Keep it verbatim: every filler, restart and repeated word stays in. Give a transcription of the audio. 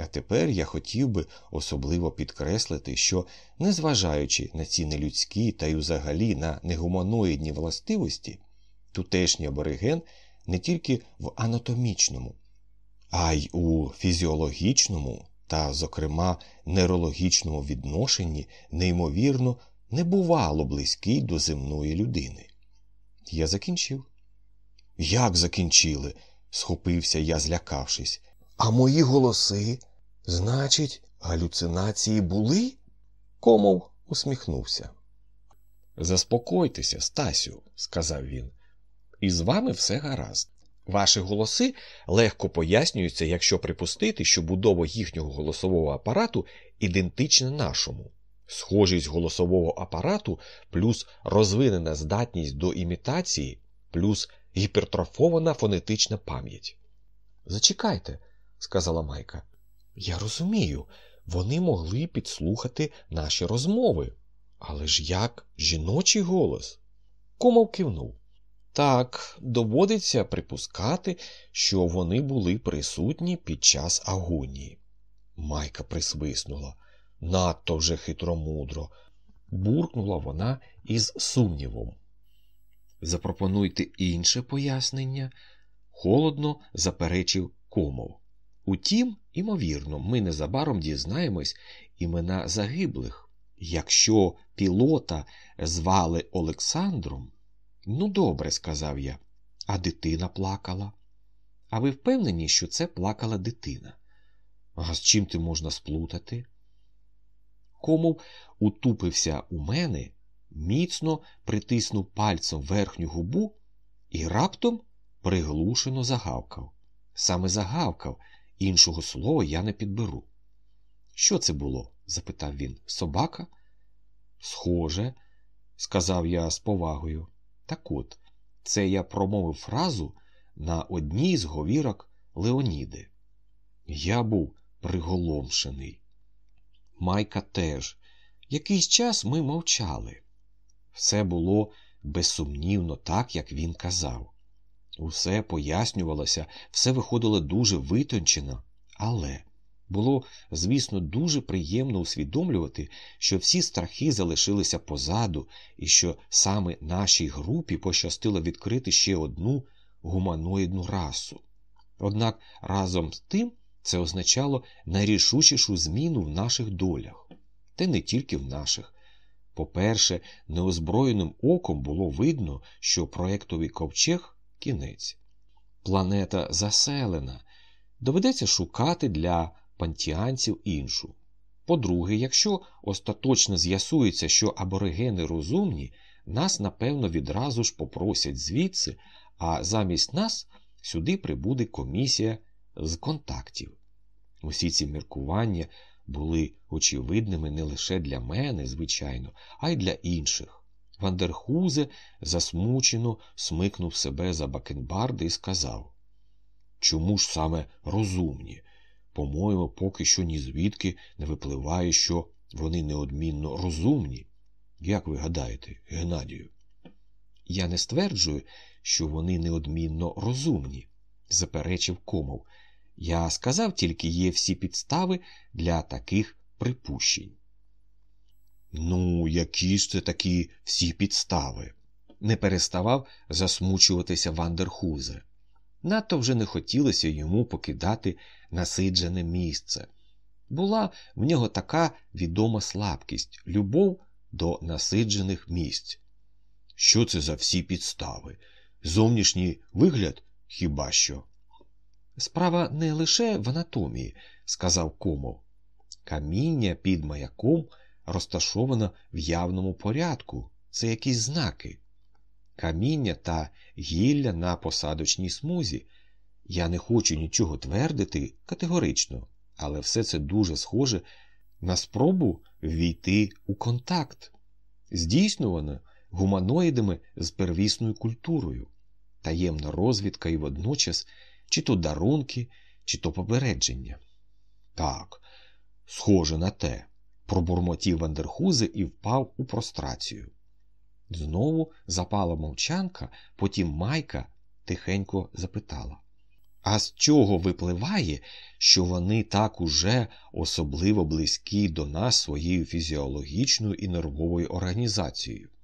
тепер я хотів би особливо підкреслити, що, незважаючи на ці нелюдські та й взагалі на негуманоїдні властивості, тутешній абориген не тільки в анатомічному, а й у фізіологічному та, зокрема, нейрологічному відношенні неймовірно небувало близький до земної людини. Я закінчив. Як закінчили? Схопився я, злякавшись. А мої голоси? Значить, галюцинації були? Комов усміхнувся. Заспокойтеся, Стасю, сказав він. І з вами все гаразд. Ваші голоси легко пояснюються, якщо припустити, що будова їхнього голосового апарату ідентична нашому. Схожість голосового апарату плюс розвинена здатність до імітації плюс гіпертрофована фонетична пам'ять. Зачекайте, сказала Майка. Я розумію, вони могли підслухати наші розмови. Але ж як жіночий голос? Комов кивнув. Так, доводиться припускати, що вони були присутні під час агонії. Майка присвиснула. Надто вже хитромудро. Буркнула вона із сумнівом. Запропонуйте інше пояснення, холодно заперечив Комов. Утім, імовірно, ми незабаром дізнаємось імена загиблих. Якщо пілота звали Олександром, ну добре, сказав я, а дитина плакала. А ви впевнені, що це плакала дитина? А з чим ти можна сплутати? Комов утупився у мене, міцно притиснув пальцем верхню губу і раптом приглушено загавкав. Саме загавкав, іншого слова я не підберу. Що це було? Запитав він. Собака? Схоже, сказав я з повагою. Так от, це я промовив фразу на одній з говірок Леоніди. Я був приголомшений. Майка теж. Якийсь час ми мовчали. Все було безсумнівно так, як він казав. Усе пояснювалося, все виходило дуже витончено, але було, звісно, дуже приємно усвідомлювати, що всі страхи залишилися позаду і що саме нашій групі пощастило відкрити ще одну гуманоїдну расу. Однак разом з тим це означало найрішучішу зміну в наших долях. Та не тільки в наших. По-перше, неозброєним оком було видно, що проектовий ковчег – кінець. Планета заселена. Доведеться шукати для пантіанців іншу. По-друге, якщо остаточно з'ясується, що аборигени розумні, нас, напевно, відразу ж попросять звідси, а замість нас сюди прибуде комісія з контактів. Усі ці міркування були очевидними не лише для мене, звичайно, а й для інших. Ван дер Хузе засмучено смикнув себе за бакенбарди і сказав: «Чому ж саме розумні? По-моєму, поки що ні звідки не випливає, що вони неодмінно розумні. Як ви гадаєте, Геннадію?» «Я не стверджую, що вони неодмінно розумні», – заперечив Комов. «Я сказав тільки, є всі підстави для таких припущень». «Ну, які ж це такі всі підстави?» – не переставав засмучуватися Ван дер Хузе. Надто вже не хотілося йому покидати насиджене місце. Була в нього така відома слабкість – любов до насиджених місць. Що це за всі підстави? Зовнішній вигляд хіба що? «Справа не лише в анатомії», – сказав Комов. «Каміння під маяком розташовано в явному порядку. Це якісь знаки. Каміння та гілля на посадочній смузі. Я не хочу нічого твердити категорично, але все це дуже схоже на спробу ввійти у контакт, здійснювано гуманоїдами з первісною культурою. Таємна розвідка і водночас чи то дарунки, чи то попередження». «Так, схоже на те», – пробурмотів Ван дер Хузе і впав у прострацію. Знову запала мовчанка, потім Майка тихенько запитала: А з чого випливає, що вони так уже особливо близькі до нас своєю фізіологічною і нервовою організацією?